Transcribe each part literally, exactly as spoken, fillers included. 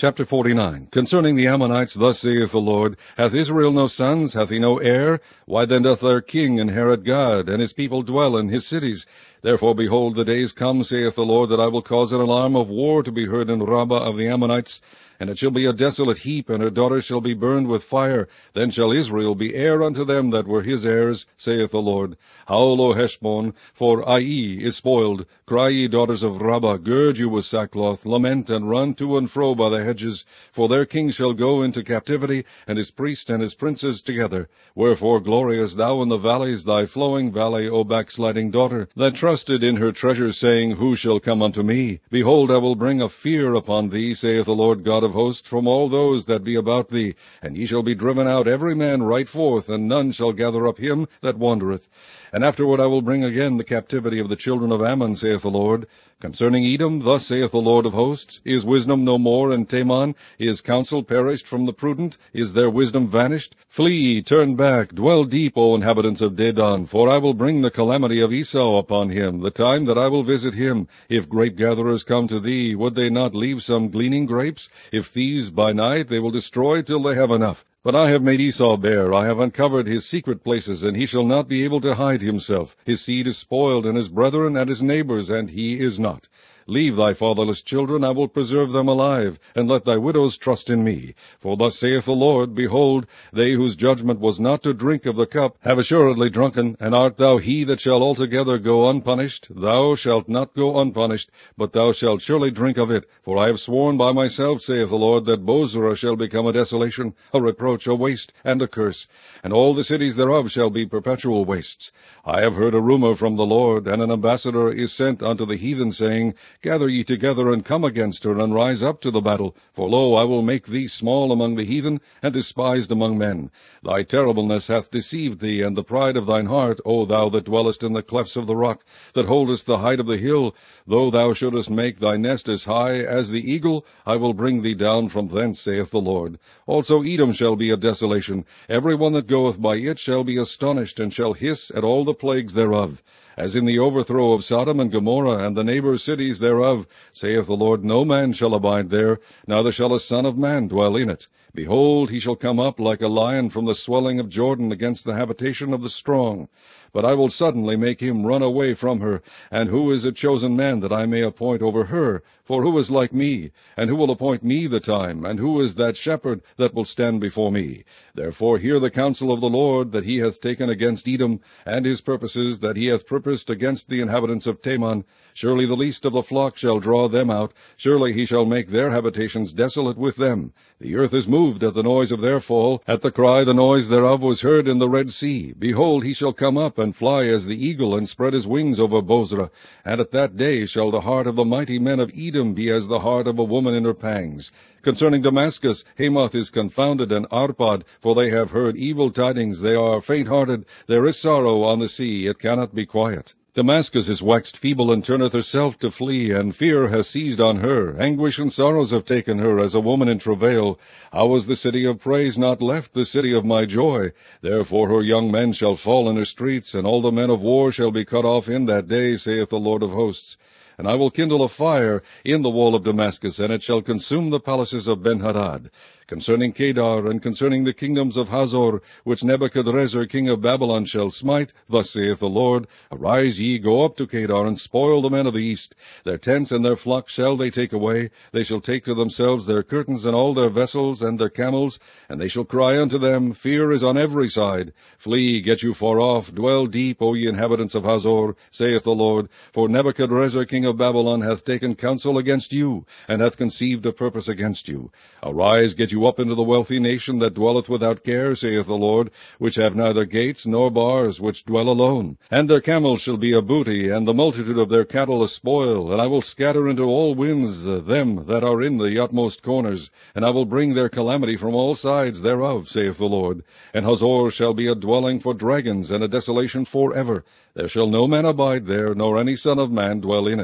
Chapter forty-nine. Concerning the Ammonites, thus saith the Lord, Hath Israel no sons? Hath he no heir? Why then doth their king inherit God, and his people dwell in his cities? Therefore, behold, the days come, saith the Lord, that I will cause an alarm of war to be heard in Rabbah of the Ammonites, and it shall be a desolate heap, and her daughters shall be burned with fire. Then shall Israel be heir unto them that were his heirs, saith the Lord. Howl, O Heshbon, for Ai is spoiled. Cry, ye daughters of Rabbah, gird you with sackcloth, lament, and run to and fro by the hedges, for their king shall go into captivity, and his priests and his princes together. Wherefore glorious thou in the valleys, thy flowing valley, O backsliding daughter, that trusted in her treasures, saying, Who shall come unto me? Behold, I will bring a fear upon thee, saith the Lord God of hosts, from all those that be about thee, and ye shall be driven out every man right forth, and none shall gather up him that wandereth. And afterward I will bring again the captivity of the children of Ammon, saith the Lord. Concerning Edom, thus saith the Lord of hosts, Is wisdom no more in Teman? Is counsel perished from the prudent? Is their wisdom vanished? Flee, turn back, dwell deep, O inhabitants of Dedan, for I will bring the calamity of Esau upon him, the time that I will visit him. If grape-gatherers come to thee, would they not leave some gleaning grapes? If thieves by night, they will destroy till they have enough. But I have made Esau bare, I have uncovered his secret places, and he shall not be able to hide himself. His seed is spoiled, and his brethren and his neighbors, and he is not. Leave thy fatherless children, I will preserve them alive, and let thy widows trust in me. For thus saith the Lord, Behold, they whose judgment was not to drink of the cup have assuredly drunken, and art thou he that shall altogether go unpunished? Thou shalt not go unpunished, but thou shalt surely drink of it. For I have sworn by myself, saith the Lord, that Bozrah shall become a desolation, a reproach, a waste, and a curse, and all the cities thereof shall be perpetual wastes. I have heard a rumor from the Lord, and an ambassador is sent unto the heathen, saying, Gather ye together, and come against her, and rise up to the battle. For lo, I will make thee small among the heathen, and despised among men. Thy terribleness hath deceived thee, and the pride of thine heart, O thou that dwellest in the clefts of the rock, that holdest the height of the hill. Though thou shouldest make thy nest as high as the eagle, I will bring thee down from thence, saith the Lord. Also Edom shall be a desolation. Every one that goeth by it shall be astonished, and shall hiss at all the plagues thereof. As in the overthrow of Sodom and Gomorrah, and the neighbor cities thereof, saith the Lord, no man shall abide there, neither shall a son of man dwell in it. Behold, he shall come up like a lion from the swelling of Jordan against the habitation of the strong. But I will suddenly make him run away from her. And who is a chosen man that I may appoint over her? For who is like me? And who will appoint me the time? And who is that shepherd that will stand before me? Therefore hear the counsel of the Lord that he hath taken against Edom, and his purposes that he hath purposed against the inhabitants of Teman. Surely the least of the flock shall draw them out. Surely he shall make their habitations desolate with them. The earth is moved at the noise of their fall. At the cry the noise thereof was heard in the Red Sea. Behold, he shall come up, and fly as the eagle, and spread his wings over Bozrah. And at that day shall the heart of the mighty men of Edom be as the heart of a woman in her pangs. Concerning Damascus, Hamath is confounded, and Arpad, for they have heard evil tidings. They are faint-hearted. There is sorrow on the sea. It cannot be quiet. Damascus is waxed feeble, and turneth herself to flee, and fear has seized on her. Anguish and sorrows have taken her, as a woman in travail. How was the city of praise not left, the city of my joy? Therefore her young men shall fall in her streets, and all the men of war shall be cut off in that day, saith the Lord of hosts. And I will kindle a fire in the wall of Damascus, and it shall consume the palaces of Benhadad. Concerning Kedar, and concerning the kingdoms of Hazor, which Nebuchadrezzar king of Babylon shall smite, thus saith the Lord, Arise ye, go up to Kedar, and spoil the men of the east. Their tents and their flocks shall they take away. They shall take to themselves their curtains, and all their vessels, and their camels, and they shall cry unto them, Fear is on every side. Flee, get you far off, dwell deep, O ye inhabitants of Hazor, saith the Lord, for Nebuchadrezzar king of Babylon hath taken counsel against you, and hath conceived a purpose against you. Arise, get you up into the wealthy nation that dwelleth without care, saith the Lord, which have neither gates nor bars, which dwell alone. And their camels shall be a booty, and the multitude of their cattle a spoil, and I will scatter into all winds them that are in the utmost corners, and I will bring their calamity from all sides thereof, saith the Lord. And Hazor shall be a dwelling for dragons, and a desolation for ever. There shall no man abide there, nor any son of man dwell in it.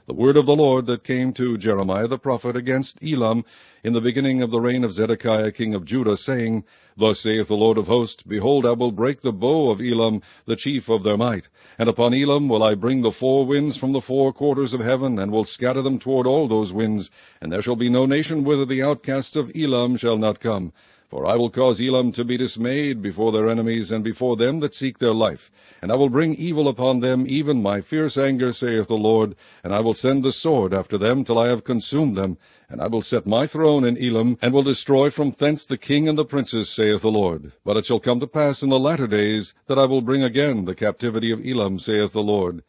The word of the Lord that came to Jeremiah the prophet against Elam in the beginning of the reign of Zedekiah king of Judah, saying, Thus saith the Lord of hosts, Behold, I will break the bow of Elam, the chief of their might. And upon Elam will I bring the four winds from the four quarters of heaven, and will scatter them toward all those winds. And there shall be no nation whither the outcasts of Elam shall not come. For I will cause Elam to be dismayed before their enemies, and before them that seek their life. And I will bring evil upon them, even my fierce anger, saith the Lord. And I will send the sword after them, till I have consumed them. And I will set my throne in Elam, and will destroy from thence the king and the princes, saith the Lord. But it shall come to pass in the latter days, that I will bring again the captivity of Elam, saith the Lord.